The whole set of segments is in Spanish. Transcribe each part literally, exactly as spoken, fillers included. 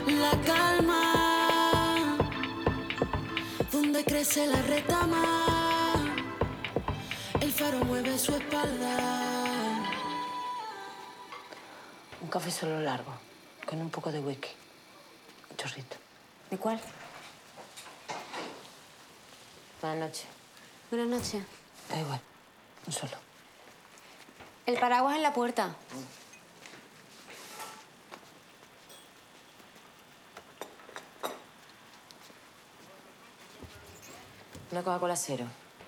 la calma, donde crece la retama, el faro mueve su espalda. Un café solo largo, con un poco de whisky. Un chorrito. ¿De cuál? Buenas noches. Buenas noches. Da igual, un solo. El paraguas en la puerta. Una Coca-Cola cero.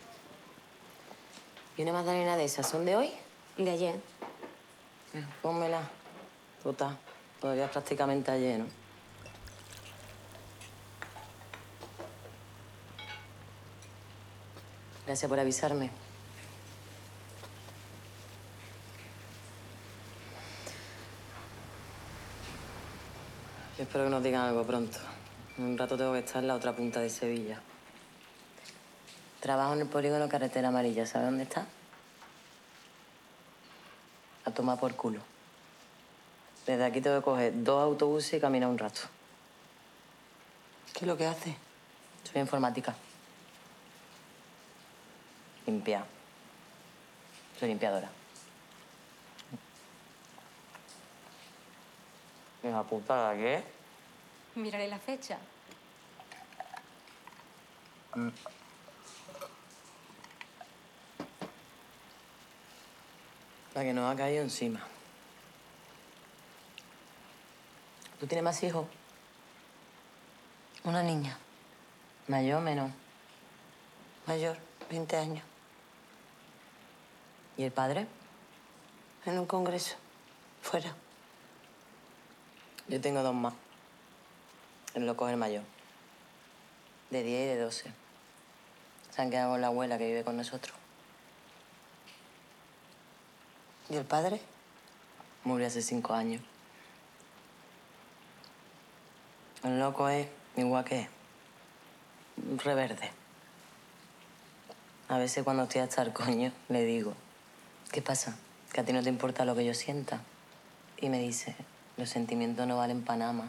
¿Y una magdalena de esas? ¿Son de hoy? De ayer. Eh, Pónmela. Total, todavía es prácticamente ayer, ¿no? Gracias por avisarme. Yo espero que nos digan algo pronto. En un rato tengo que estar en la otra punta de Sevilla. Trabajo en el polígono Carretera Amarilla. ¿Sabe dónde está? A tomar por culo. Desde aquí tengo que coger dos autobuses y caminar un rato. ¿Qué es lo que hace? Soy informática. Limpia. Soy limpiadora. ¿Hija puta, qué? Miraré la fecha. Mm. La que nos ha caído encima. ¿Tú tienes más hijos? Una niña. ¿Mayor o menos? Mayor, veinte años. ¿Y el padre? En un congreso. Fuera. Yo tengo dos más. El loco es el mayor. De diez y de doce. Se han quedado con la abuela que vive con nosotros. ¿Y el padre? Murió hace cinco años. El loco es igual que es. Un reverde. A veces cuando estoy hasta el coño le digo, ¿qué pasa? ¿Que a ti no te importa lo que yo sienta? Y me dice, los sentimientos no valen pa' nada más.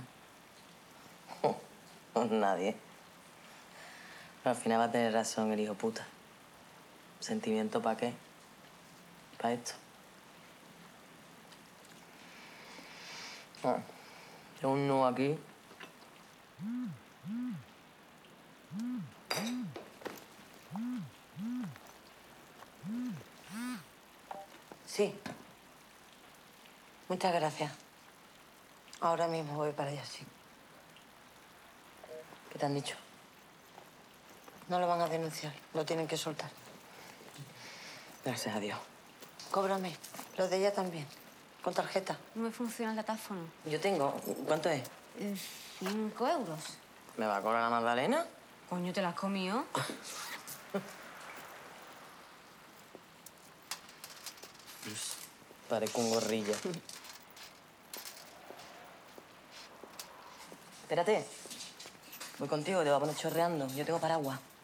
Pues nadie. Pero al final va a tener razón el hijo puta. ¿Sentimiento para qué? ¿Para esto? Ah, tengo un nudo aquí. Sí. Muchas gracias. Ahora mismo voy para allá, sí. ¿Qué te han dicho? No lo van a denunciar. Lo tienen que soltar. Gracias a Dios. Cóbrame. Lo de ella también. Con tarjeta. No me funciona el datáfono. Yo tengo... ¿Cuánto es? Eh, cinco euros. ¿Me va a cobrar la magdalena? Coño, ¿te la has comido? Parezco un gorrillo. Espérate. Voy contigo, te voy a poner chorreando. Yo tengo paraguas.